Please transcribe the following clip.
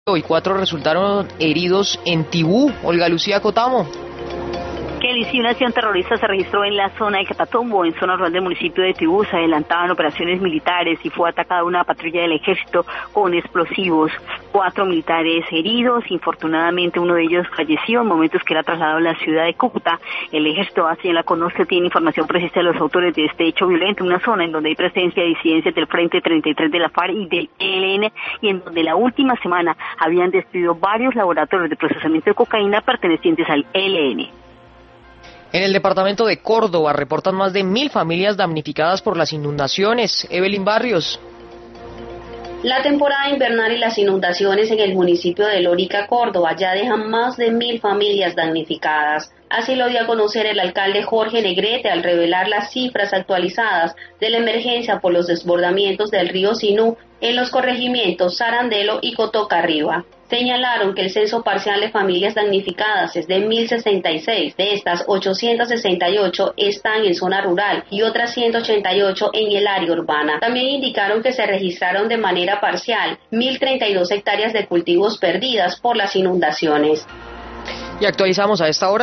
y 4 resultaron heridos en Tibú. Olga Lucía Cotamo. Kelly, sí, una acción terrorista se registró en la zona de Catatumbo, en zona rural del municipio de Tibú. Se adelantaban operaciones militares y fue atacada una patrulla del ejército con explosivos. 4 militares heridos, infortunadamente uno de ellos falleció en momentos que era trasladado a la ciudad de Cúcuta. El ejército señala no se tiene información precisa de los autores de este hecho violento, una zona en donde hay presencia de disidencias del Frente 33 de la FARC y del ELN, y en donde la última semana habían destruido varios laboratorios de procesamiento de cocaína pertenecientes al ELN. En el departamento de Córdoba reportan más de 1.000 familias damnificadas por las inundaciones. Evelyn Barrios. La temporada invernal y las inundaciones en el municipio de Lorica, Córdoba, ya dejan más de 1.000 familias damnificadas. Así lo dio a conocer el alcalde Jorge Negrete al revelar las cifras actualizadas de la emergencia por los desbordamientos del río Sinú en los corregimientos Sarandelo y Cotoca-Arriba. Señalaron que el censo parcial de familias damnificadas es de 1.066. De estas, 868 están en zona rural y otras 188 en el área urbana. También indicaron que se registraron de manera parcial 1.032 hectáreas de cultivos perdidas por las inundaciones. Y actualizamos a esta hora